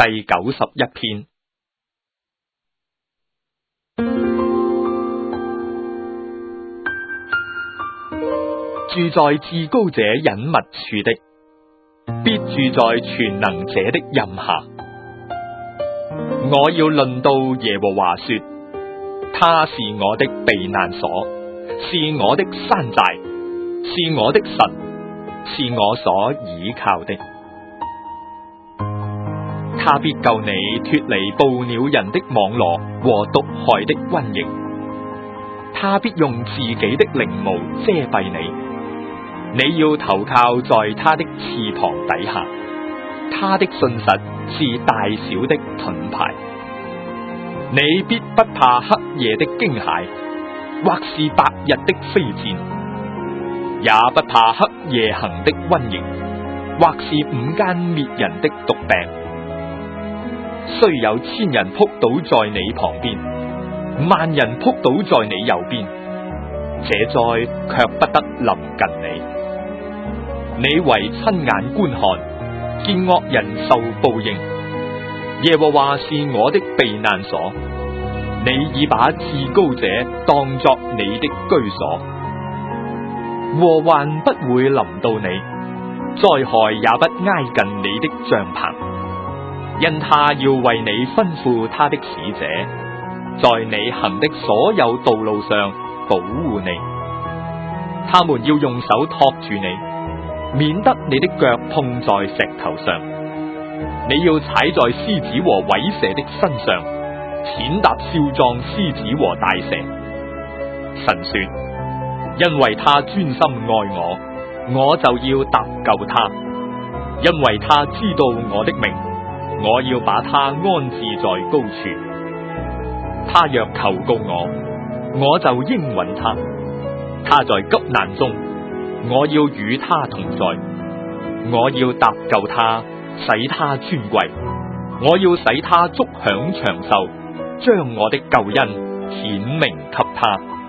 第91篇。住在至高者隱密處的，必住在全能者的蔭下。我要論到耶和華說，他是我的避難所，是我的山寨，是我的神，是我所倚靠的。他必救你脫離捕鳥人的網羅和毒害的瘟疫。他必用自己的翎毛遮蔽你。你要投靠在他的翅膀底下，他的信實是大小的盾牌。你必不怕黑夜的驚駭，或是白日的飛箭，也不怕黑夜行的瘟疫，或是午間滅人的毒病。雖有千人撲倒在你旁邊，萬人撲倒在你右邊，這災卻不得臨近你。你為親眼觀看，見惡人受報應。耶和華是我的避難所，你已把至高者當作你的居所。禍患不會臨到你，災害也不挨近你的帳棚，因他要為你吩咐他的使者，在你行的所有道路上保護你。他們要用手托住你，免得你的腳碰在石頭上。你要踩在獅子和虺蛇的身上，踐踏少壯獅子和大蛇。神說，因為他專心愛我，我就要搭救他。因為他知道我的名，我要把他安置在高處。他若求告我，我就應允他。他在急難中，我要與他同在。我要搭救他，使他尊貴。我要使他足享長壽，將我的救恩顯明給他。